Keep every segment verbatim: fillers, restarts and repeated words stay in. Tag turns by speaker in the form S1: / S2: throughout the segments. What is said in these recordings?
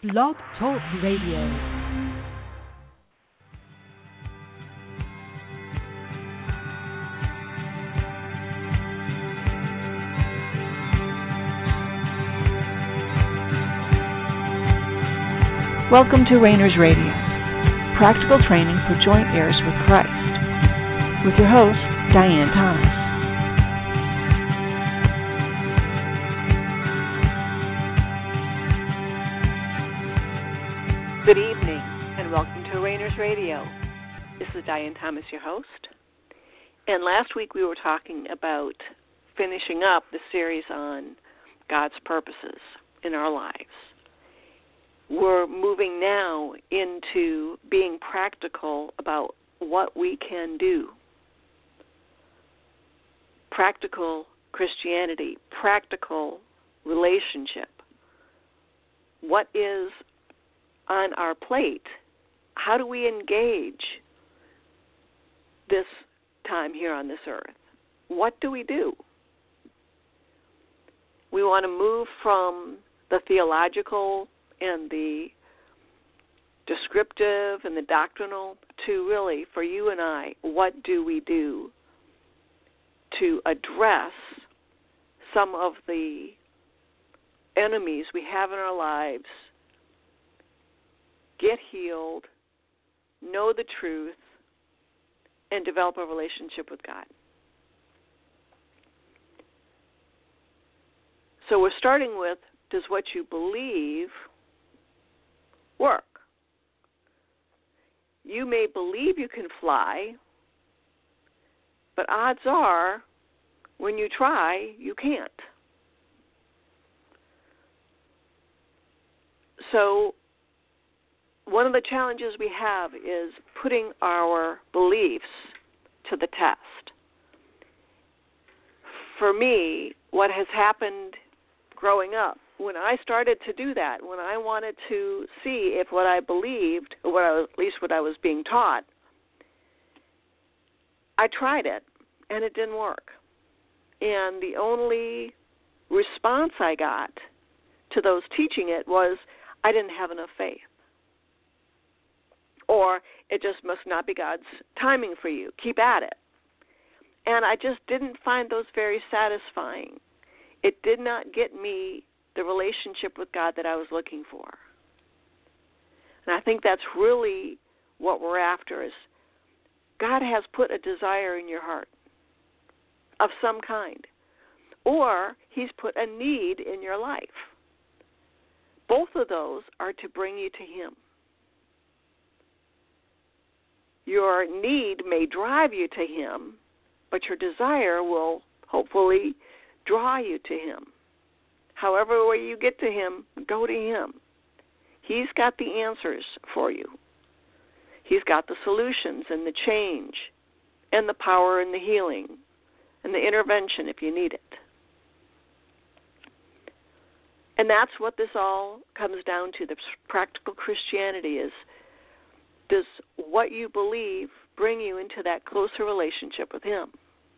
S1: Blog Talk Radio. Welcome to Rainers Radio, practical training for joint heirs with Christ, with your host, Diane Thomas. Good evening, and welcome to Rainers Radio. This is Diane Thomas, your host. And last week we were talking about finishing up the series on God's purposes in our lives. We're moving now into being practical about what we can do. Practical Christianity, practical relationship. What is on our plate? How do we engage this time here on this earth? What do we do? We want to move from the theological and the descriptive and the doctrinal to really, for you and I, what do we do to address some of the enemies we have in our lives, get healed, know the truth, and develop a relationship with God. So we're starting with, does what you believe work? You may believe you can fly, but odds are, when you try, you can't. So one of the challenges we have is putting our beliefs to the test. For me, what has happened growing up, when I started to do that, when I wanted to see if what I believed, or what I, at least what I was being taught, I tried it, and it didn't work. And the only response I got to those teaching it was, I didn't have enough faith. Or it just must not be God's timing for you. Keep at it. And I just didn't find those very satisfying. It did not get me the relationship with God that I was looking for. And I think that's really what we're after, is God has put a desire in your heart of some kind, or he's put a need in your life. Both of those are to bring you to him. Your need may drive you to him, but your desire will hopefully draw you to him. However way you get to him, go to him. He's got the answers for you. He's got the solutions and the change and the power and the healing and the intervention if you need it. And that's what this all comes down to. The practical Christianity is, does what you believe bring you into that closer relationship with him?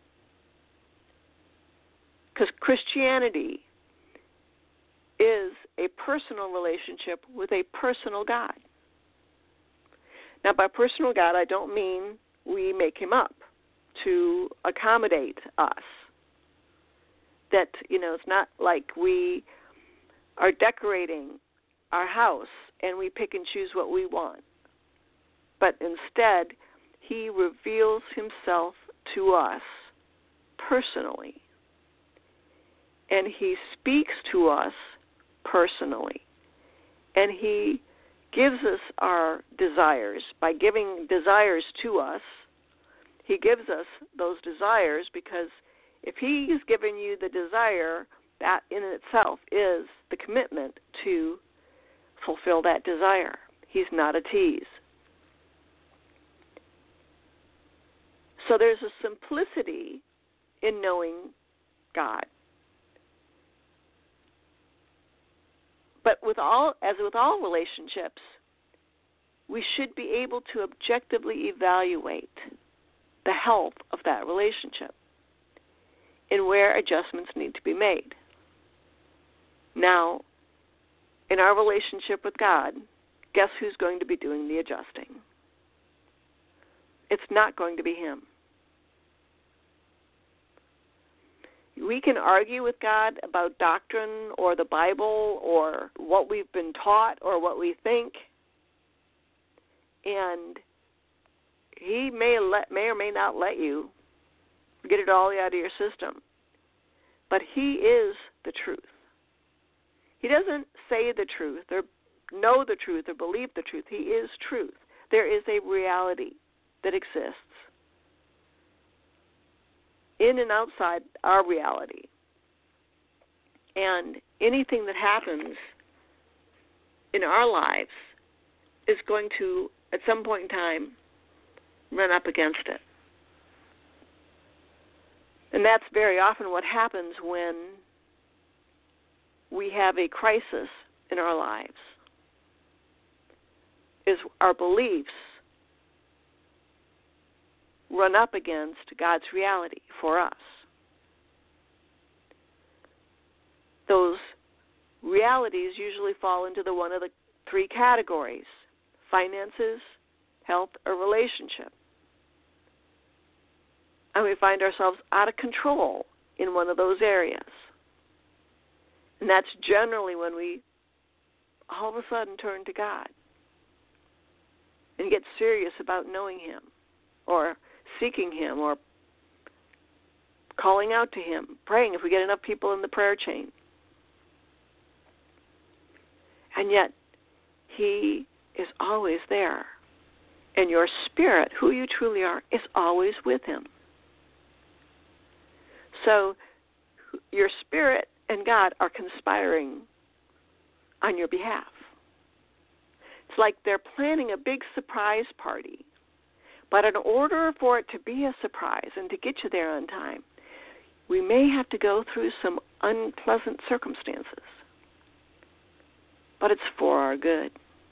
S1: Because Christianity is a personal relationship with a personal God. Now, by personal God, I don't mean we make him up to accommodate us. That, you know, it's not like we are decorating our house and we pick and choose what we want. But instead, he reveals himself to us personally. And he speaks to us personally. And he gives us our desires. By giving desires to us, he gives us those desires, because if he's given you the desire, that in itself is the commitment to fulfill that desire. He's not a tease. So there's a simplicity in knowing God. But with all, as with all relationships, we should be able to objectively evaluate the health of that relationship and where adjustments need to be made. Now, in our relationship with God, guess who's going to be doing the adjusting? It's not going to be Him. We can argue with God about doctrine or the Bible or what we've been taught or what we think, and He may let, may or may not let you get it all out of your system. But He is the truth. He doesn't say the truth or know the truth or believe the truth. He is truth. There is a reality that exists in and outside our reality. And anything that happens in our lives is going to, at some point in time, run up against it. And that's very often what happens when we have a crisis in our lives, is our beliefs run up against God's reality for us. Those realities usually fall into the one of the three categories: finances, health, or relationship. And we find ourselves out of control in one of those areas. And that's generally when we all of a sudden turn to God and get serious about knowing Him or seeking Him or calling out to Him, praying if we get enough people in the prayer chain. And yet, He is always there. And your spirit, who you truly are, is always with Him. So your spirit and God are conspiring on your behalf. It's like they're planning a big surprise party. But in order for it to be a surprise and to get you there on time, we may have to go through some unpleasant circumstances. But it's for our good.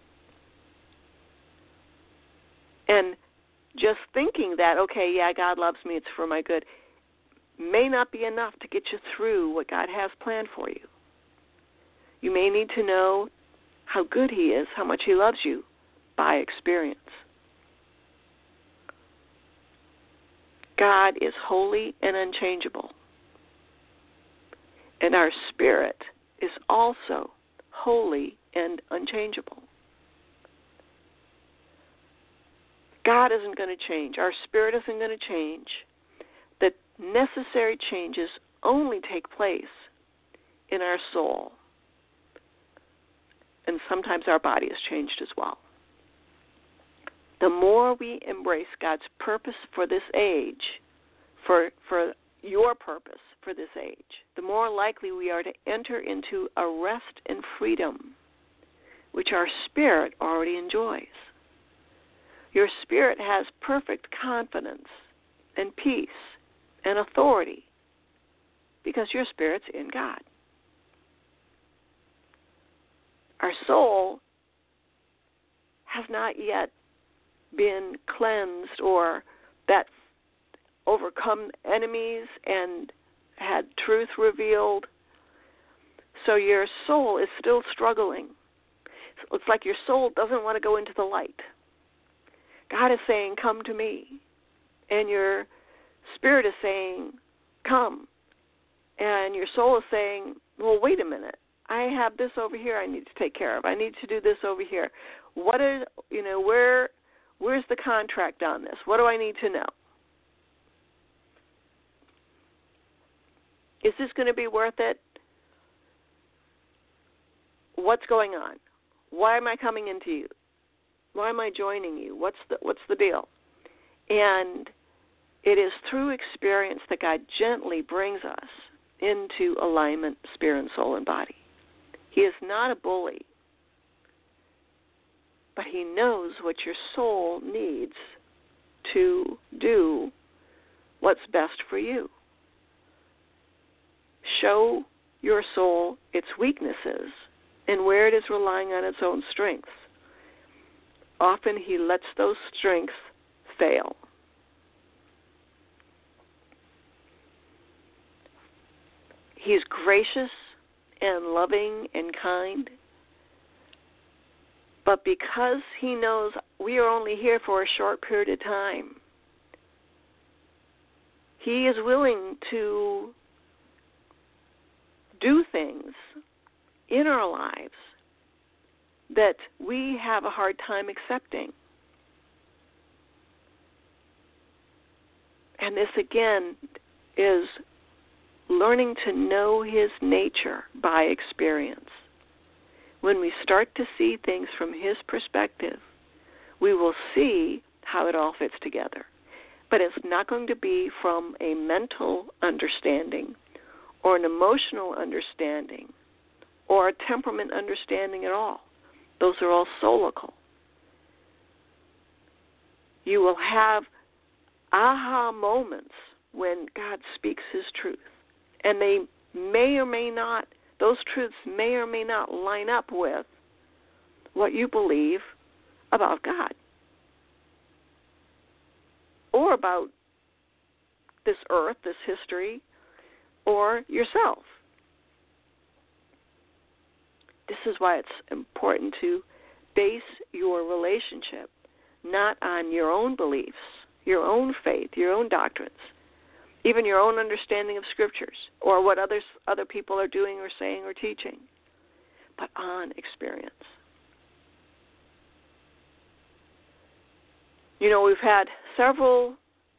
S1: And just thinking that, okay, yeah, God loves me, it's for my good, may not be enough to get you through what God has planned for you. You may need to know how good He is, how much He loves you by experience. God is holy and unchangeable. And our spirit is also holy and unchangeable. God isn't going to change. Our spirit isn't going to change. The necessary changes only take place in our soul. And sometimes our body is changed as well. The more we embrace God's purpose for this age, for for your purpose for this age, the more likely we are to enter into a rest and freedom, which our spirit already enjoys. Your spirit has perfect confidence and peace and authority because your spirit's in God. Our soul has not yet been cleansed or that overcome enemies and had truth revealed. So your soul is still struggling. It's like your soul doesn't want to go into the light. God is saying, come to me. And your spirit is saying, come. And your soul is saying, well, wait a minute. I have this over here I need to take care of. I need to do this over here. What is, you know, where, where's the contract on this? What do I need to know? Is this going to be worth it? What's going on? Why am I coming into you? Why am I joining you? What's the what's the deal? And it is through experience that God gently brings us into alignment, spirit and soul and body. He is not a bully, but He knows what your soul needs to do what's best for you. Show your soul its weaknesses and where it is relying on its own strengths. Often He lets those strengths fail. He's gracious and loving and kind, But because he knows we are only here for a short period of time, he is willing to do things in our lives that we have a hard time accepting. And this, again, is learning to know his nature by experience. When we start to see things from his perspective, we will see how it all fits together. But it's not going to be from a mental understanding or an emotional understanding or a temperament understanding at all. Those are all soulical. You will have aha moments when God speaks his truth. And they may or may not, those truths may or may not line up with what you believe about God or about this earth, this history, or yourself. This is why it's important to base your relationship not on your own beliefs, your own faith, your own doctrines, even your own understanding of scriptures or what others, other people are doing or saying or teaching, but on experience. You know, we've had several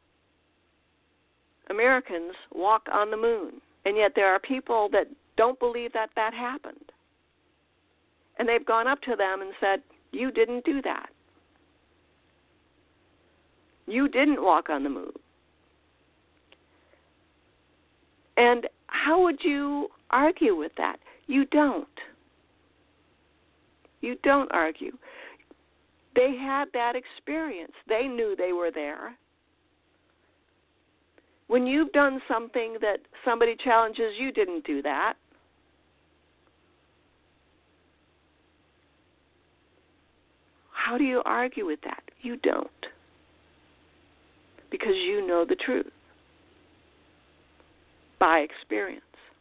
S1: Americans walk on the moon, and yet there are people that don't believe that that happened. And they've gone up to them and said, you didn't do that. You didn't walk on the moon. And how would you argue with that? You don't. You don't argue. They had that experience. They knew they were there. When you've done something that somebody challenges, you didn't do that. How do you argue with that? You don't. Because you know the truth by experience.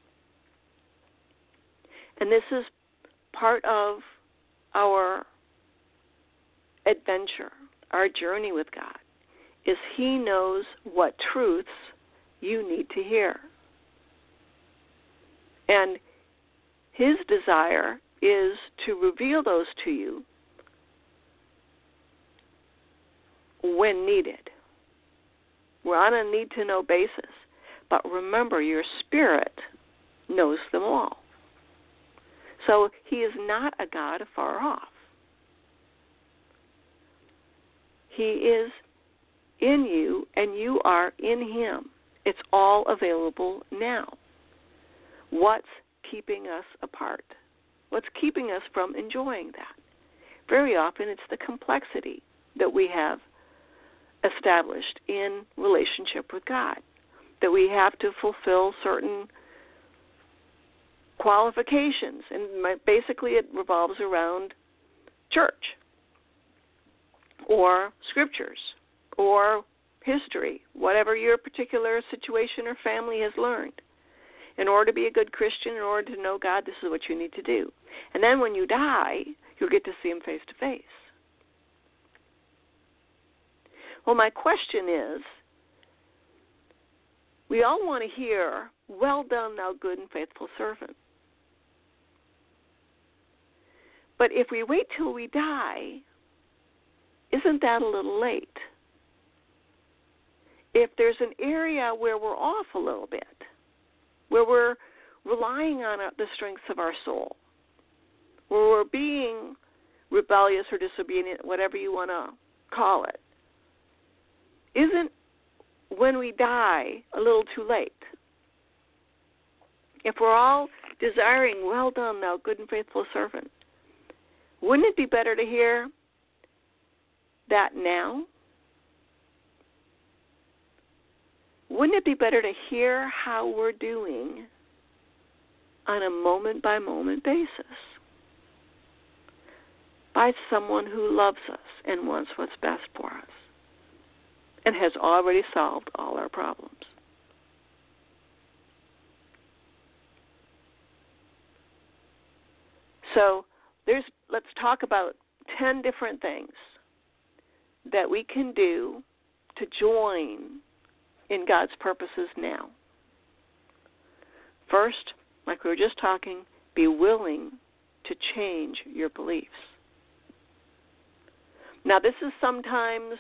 S1: And this is part of our adventure, our journey with God, is he knows what truths you need to hear. And his desire is to reveal those to you when needed. We're on a need-to-know basis. But remember, your spirit knows them all. So he is not a God afar off. He is in you, and you are in him. It's all available now. What's keeping us apart? What's keeping us from enjoying that? Very often it's the complexity that we have established in relationship with God, that we have to fulfill certain qualifications. And my, basically it revolves around church or scriptures or history, whatever your particular situation or family has learned. In order to be a good Christian, in order to know God, this is what you need to do. And then when you die, you'll get to see him face to face. Well, my question is, we all want to hear, well done, thou good and faithful servant. But if we wait till we die, isn't that a little late? If there's an area where we're off a little bit, where we're relying on the strengths of our soul, where we're being rebellious or disobedient, whatever you want to call it, isn't when we die a little too late? If we're all desiring, well done, thou good and faithful servant, wouldn't it be better to hear that now? Wouldn't it be better to hear how we're doing on a moment-by-moment basis by someone who loves us and wants what's best for us and has already solved all our problems? So there's let's talk about ten different things that we can do to join in God's purposes now. First, like we were just talking, be willing to change your beliefs. Now, this is sometimes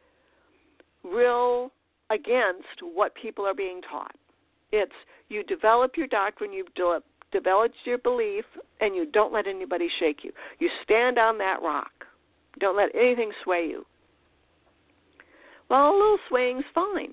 S1: real against what people are being taught. It's you develop your doctrine, you've de- developed your belief, and you don't let anybody shake you. You stand on that rock. Don't let anything sway you. Well, a little swaying's fine.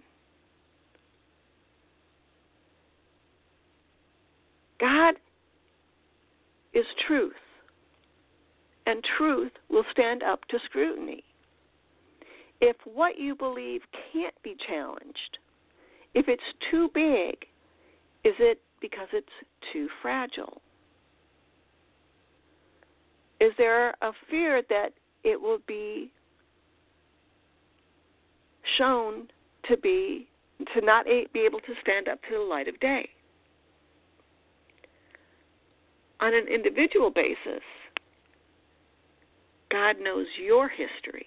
S1: God is truth, and truth will stand up to scrutiny. If what you believe can't be challenged, if it's too big, is it because it's too fragile? Is there a fear that it will be shown to be, to not be able to stand up to the light of day? On an individual basis, God knows your history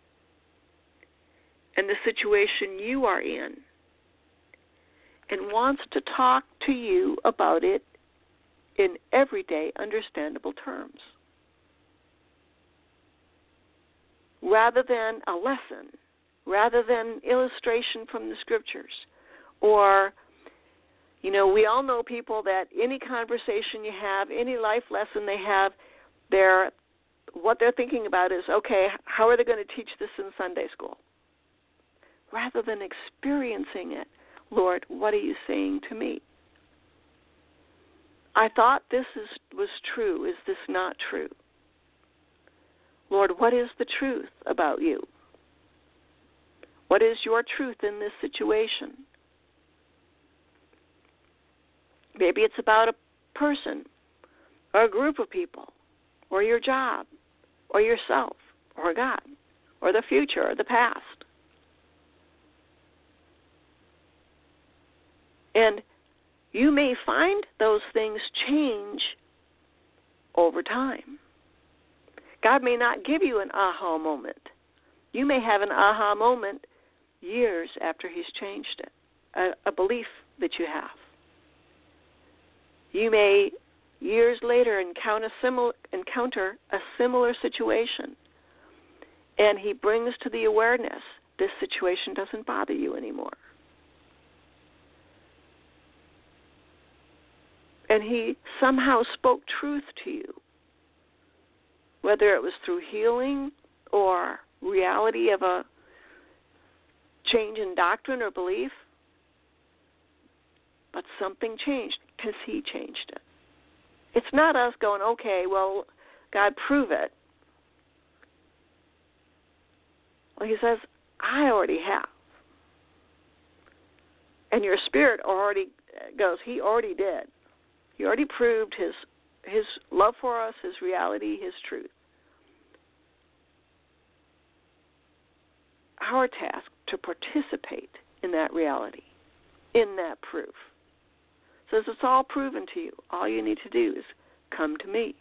S1: and the situation you are in and wants to talk to you about it in everyday, understandable terms. Rather than a lesson, rather than illustration from the scriptures, or, you know, we all know people that any conversation you have, any life lesson they have, they're, what they're thinking about is, okay, how are they going to teach this in Sunday school? Rather than experiencing it, Lord, what are you saying to me? I thought this is, was true. Is this not true? Lord, what is the truth about you? What is your truth in this situation? Maybe it's about a person or a group of people or your job or yourself or God or the future or the past. And you may find those things change over time. God may not give you an aha moment. You may have an aha moment years after He's changed it, a, a belief that you have. You may, years later, encounter, simil- encounter a similar situation, and He brings to the awareness, this situation doesn't bother you anymore. And He somehow spoke truth to you, whether it was through healing or reality of a change in doctrine or belief. But something changed because He changed it. It's not us going, okay, well, God, prove it. Well, He says, I already have. And your spirit already goes, He already did. He already proved His His love for us, His reality, His truth. Our task to participate in that reality, in that proof. Says it's all proven to you. All you need to do is come to me.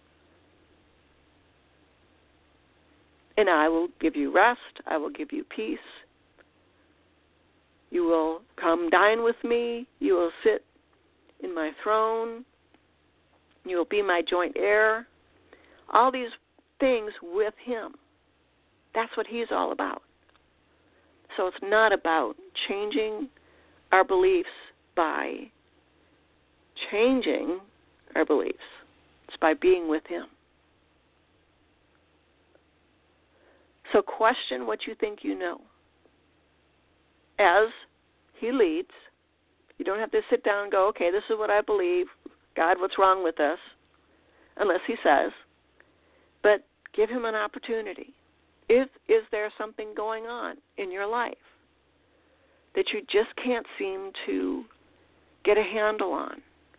S1: And I will give you rest. I will give you peace. You will come dine with me. You will sit in my throne. You will be my joint heir. All these things with Him. That's what He's all about. So it's not about changing our beliefs by changing our beliefs. It's by being with Him. So question what you think you know. As He leads, you don't have to sit down and go, okay, this is what I believe. God, what's wrong with this? Unless He says. But give Him an opportunity. Is, is there something going on in your life that you just can't seem to get a handle on?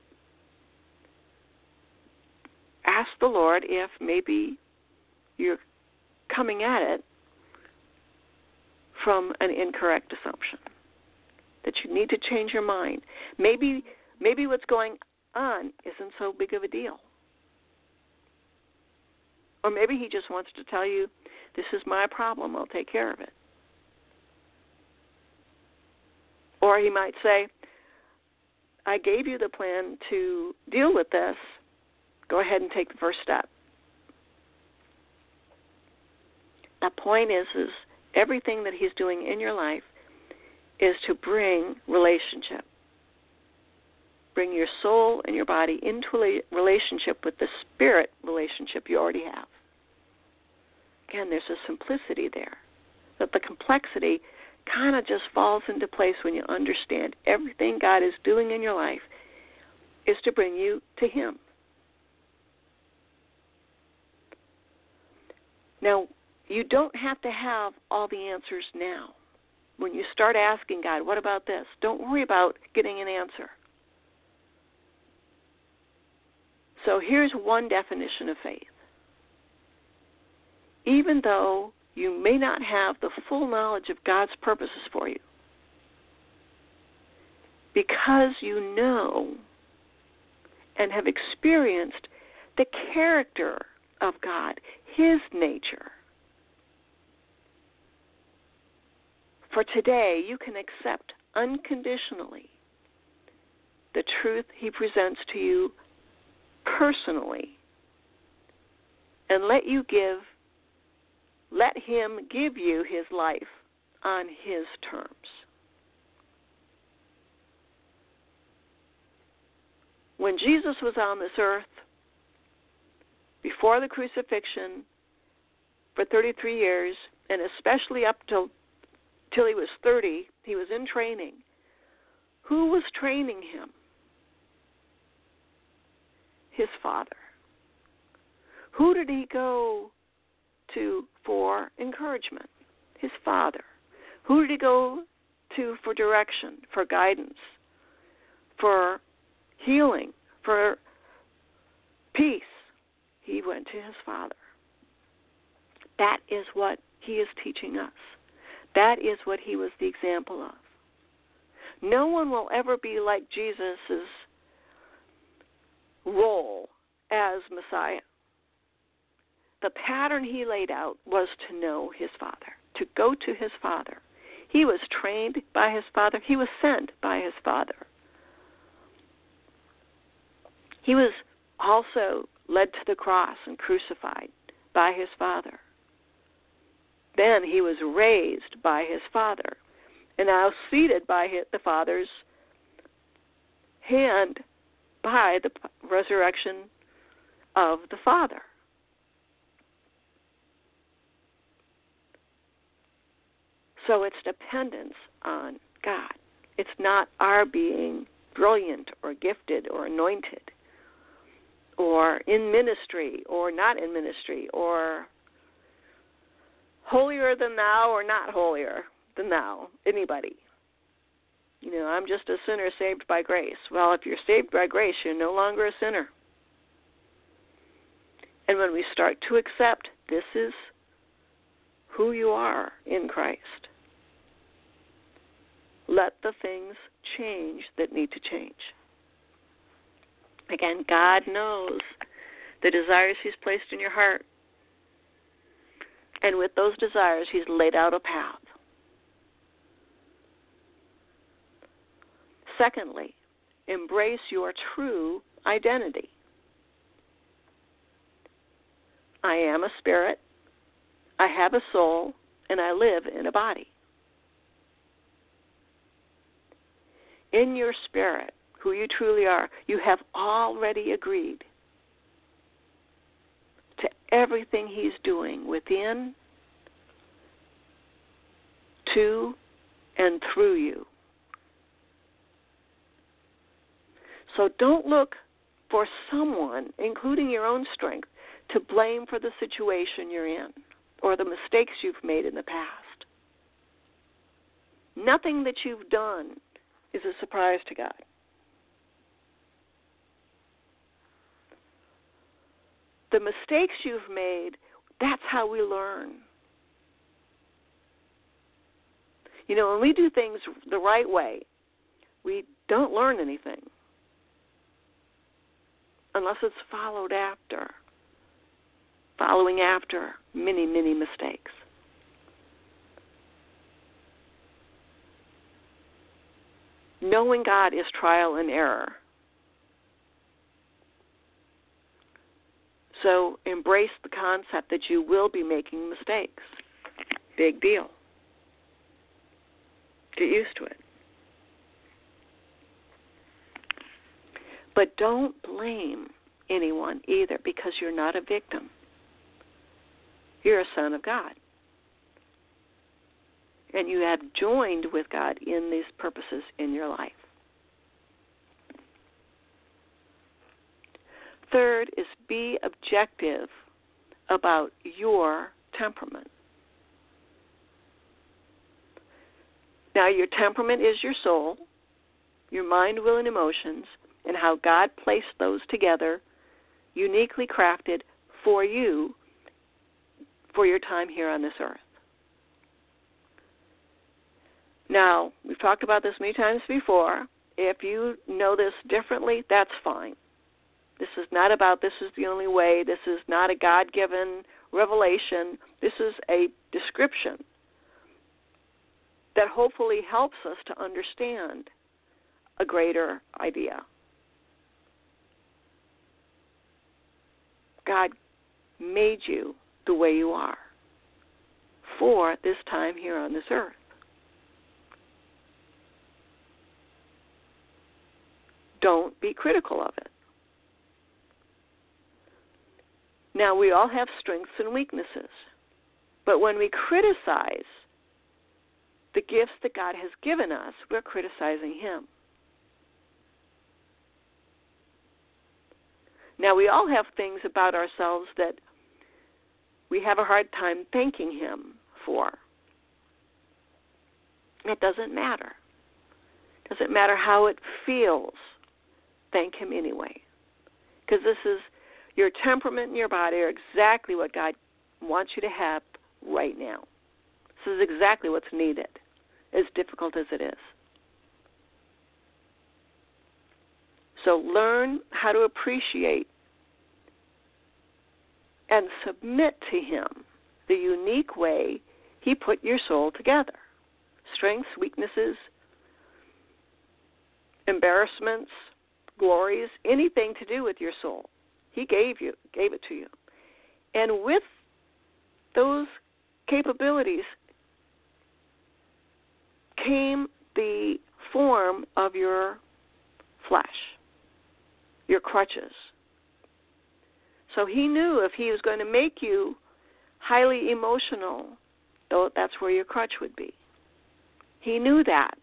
S1: Ask the Lord if maybe you're coming at it from an incorrect assumption, that you need to change your mind. Maybe, maybe what's going on isn't so big of a deal. Or maybe he just wants to tell you, this is my problem, I'll take care of it. Or he might say, I gave you the plan to deal with this. Go ahead and take the first step. The point is, is everything that he's doing in your life is to bring relationship. Bring your soul and your body into a relationship with the spirit relationship you already have. Again, there's a simplicity there. But the complexity kind of just falls into place when you understand everything God is doing in your life is to bring you to him. Now, you don't have to have all the answers now. When you start asking God, what about this? Don't worry about getting an answer. So here's one definition of faith. Even though you may not have the full knowledge of God's purposes for you, because you know and have experienced the character of God, his nature, for today you can accept unconditionally the truth he presents to you personally, and let you give, let him give you his life on his terms. When Jesus was on this earth, before the crucifixion, for thirty-three years, and especially up till till he was thirty, he was in training. Who was training him? His Father. Who did he go to for encouragement? His Father. Who did he go to for direction, for guidance, for healing, for peace? He went to his Father. That is what he is teaching us. That is what he was the example of. No one will ever be like Jesus' role as Messiah. The pattern he laid out was to know his Father, to go to his Father. He was trained by his Father. He was sent by his Father. He was also led to the cross and crucified by his Father. Then he was raised by his Father, and now seated by his, the Father's hand by the resurrection of the Father. So it's dependence on God. It's not our being brilliant or gifted or anointed or in ministry or not in ministry or holier than thou or not holier than thou, anybody. You know, I'm just a sinner saved by grace. Well, if you're saved by grace, you're no longer a sinner. And when we start to accept this is who you are in Christ, let the things change that need to change. Again, God knows the desires he's placed in your heart. And with those desires, he's laid out a path. Secondly, embrace your true identity. I am a spirit, I have a soul, and I live in a body. In your spirit, who you truly are, you have already agreed to everything he's doing within, to, and through you. So don't look for someone, including your own strength, to blame for the situation you're in or the mistakes you've made in the past. Nothing that you've done is a surprise to God. The mistakes you've made, that's how we learn. You know, when we do things the right way, we don't learn anything unless it's followed after, following after many, many mistakes. Knowing God is trial and error. So embrace the concept that you will be making mistakes. Big deal. Get used to it. But don't blame anyone either, because you're not a victim. You're a son of God. And you have joined with God in these purposes in your life. Third is be objective about your temperament. Now, your temperament is your soul, your mind, will, and emotions, and how God placed those together, uniquely crafted for you for your time here on this earth. Now, we've talked about this many times before. If you know this differently, that's fine. This is not about this is the only way. This is not a God-given revelation. This is a description that hopefully helps us to understand a greater idea. God made you the way you are for this time here on this earth. Don't be critical of it. Now, we all have strengths and weaknesses, but when we criticize the gifts that God has given us, we're criticizing Him. Now, we all have things about ourselves that we have a hard time thanking Him for. It doesn't matter. It doesn't matter how it feels. Thank Him anyway. Because this is, your temperament and your body are exactly what God wants you to have right now. This is exactly what's needed, as difficult as it is. So learn how to appreciate and submit to Him the unique way He put your soul together. Strengths, weaknesses, embarrassments, glories, anything to do with your soul. He gave you, gave it to you. And with those capabilities came the form of your flesh, your crutches. So He knew if He was going to make you highly emotional, though that's where your crutch would be. He knew that.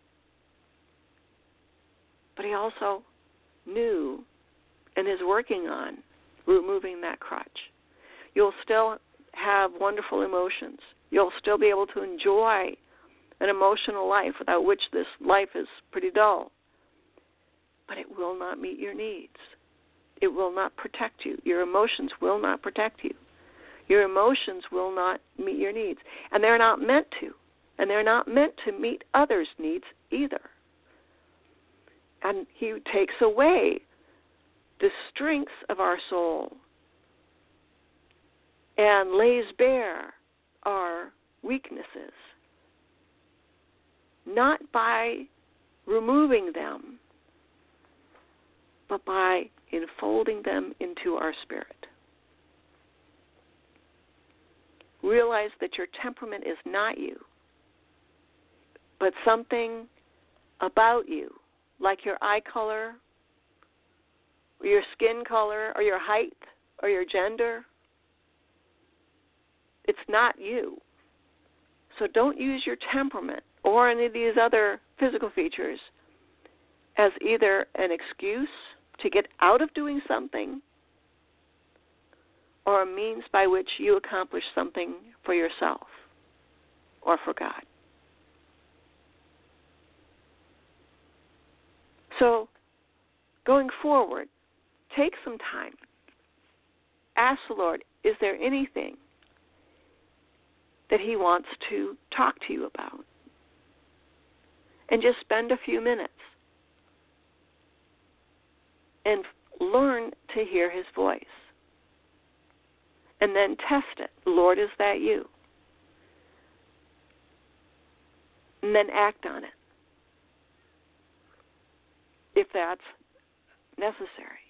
S1: But He also knew and is working on removing that crutch. You'll still have wonderful emotions. You'll still be able to enjoy an emotional life without which this life is pretty dull. But it will not meet your needs. It will not protect you. Your emotions will not protect you. Your emotions will not meet your needs. And they're not meant to. And they're not meant to meet others' needs either. And He takes away the strengths of our soul and lays bare our weaknesses, not by removing them, but by enfolding them into our spirit. Realize that your temperament is not you, but something about you, like your eye color, or your skin color, or your height, or your gender. It's not you. So don't use your temperament or any of these other physical features as either an excuse to get out of doing something or a means by which you accomplish something for yourself or for God. So, going forward, take some time. Ask the Lord, is there anything that He wants to talk to you about? And just spend a few minutes and learn to hear His voice. and then test it. Lord, is that you? And then act on it if that's necessary.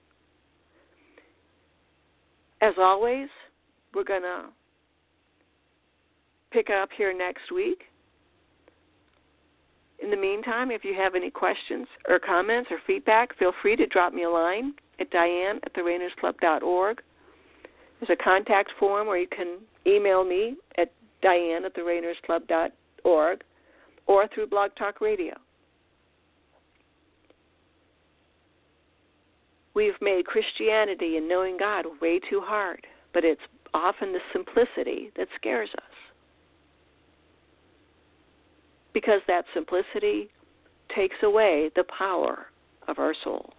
S1: As always, we're going to pick up here next week. In the meantime, if you have any questions or comments or feedback, feel free to drop me a line at Diane at the Rainers Club dot org. There's a contact form where you can email me at Diane at the Rainers Club dot org or through Blog Talk Radio. We've made Christianity and knowing God way too hard, but it's often the simplicity that scares us. Because that simplicity takes away the power of our soul.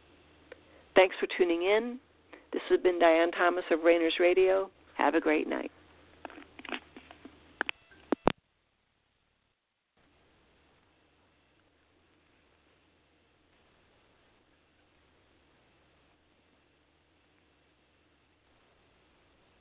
S1: Thanks for tuning in. This has been Diane Thomas of Rainers Radio. Have a great night.